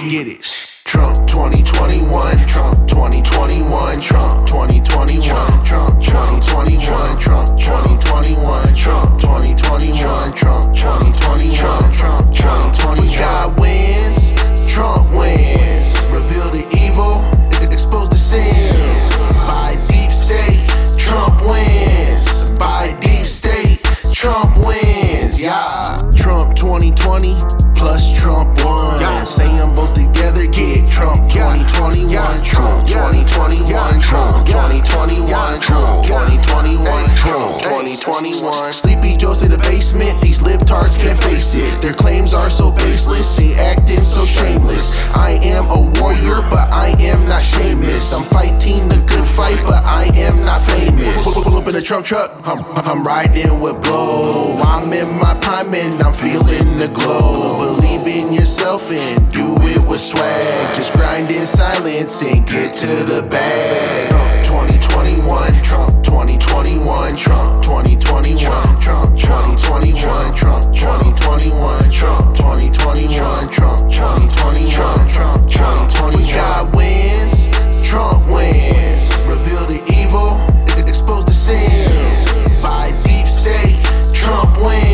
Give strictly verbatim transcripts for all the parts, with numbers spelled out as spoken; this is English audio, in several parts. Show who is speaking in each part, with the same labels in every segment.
Speaker 1: Get it. Trump twenty twenty-one, Trump twenty twenty-one, Trump twenty twenty-one, Trump twenty twenty-one, Trump twenty twenty-one, Trump twenty twenty-one, Trump twenty twenty-one, Trump twenty twenty-one. God wins, Trump wins. Reveal the evil, expose the sins. By deep state, Trump wins. By deep state, Trump wins. Yeah. Trump twenty twenty plus Trump won. Yeah. Say them both together, get Trump twenty twenty-one, Trump twenty twenty-one, Trump twenty twenty-one, Trump twenty twenty-one, Trump twenty twenty-one. Sleepy Joe's in the basement, these libtards can't face it. Their claims are so baseless, they acting so shameless. I am a warrior, but I am not shameless. I'm fighting the good fight, but I am not famous. Pull, pull up in a Trump truck, I'm, I'm riding with blow. I'm in my prime and I'm feeling the glow. Believe in yourself and do it with swag. Just grind in silence and get to the bag. Trump twenty twenty-one, Trump twenty twenty-one, Trump twenty twenty-one, Trump twenty twenty-one, Trump twenty twenty-one, Trump twenty twenty-one, Trump twenty twenty-one, Trump twenty twenty-one. God wins, Trump wins. Reveal the evil, expose the sins. By deep state, Trump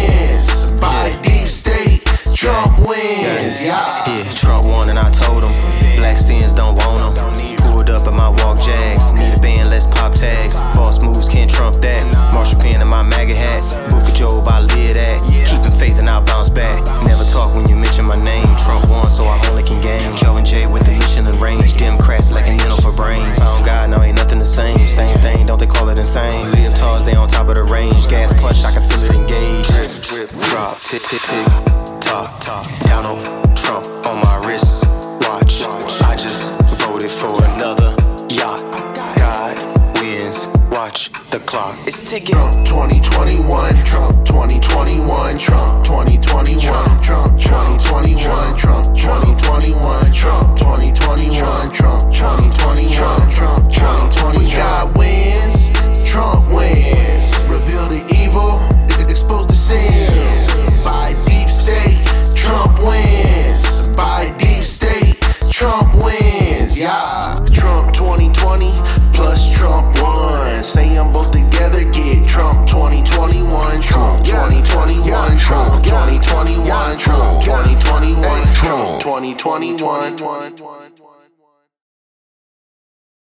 Speaker 1: wins. By deep state, Trump wins. Yeah.
Speaker 2: Yeah, Trump won and I told him black sins don't want them. Pulled up in my walk Jags, need a band, let's pop tags. Boss moves can't trump that. Marshall Penn in my MAGA hat. Book of Job, I live that. Keeping faith and I'll bounce back. Never talk when you mention my name. Trump won, so I only can gain. Kelvin J with the mission and range. Democrats lacking mental for brains. Found God, now ain't nothing the same. Same thing, don't they call it insane? Leotards, they on top of the range. Gas punch, I can feel it engage. Drip, drip, drop, tick, tick, tick. Talk, talk. Donald Trump on my wrist. Watch, I just voted for another yacht. God wins, watch the clock. It's ticking.
Speaker 1: Trump twenty twenty-one, Trump twenty twenty-one, Trump twenty twenty-one, Trump twenty twenty-one, Trump twenty twenty-one, Trump twenty twenty-one, Trump twenty twenty-one, Trump twenty twenty-one. God wins, Trump wins. Reveal the evil, expose the sins. By deep state, Trump wins. By deep state, Trump wins. Yeah. Trump twenty twenty plus Trump won. Say them both together, get Trump twenty twenty-one, Trump twenty twenty-one, Trump twenty twenty-one, Trump twenty twenty-one, Trump twenty twenty-one.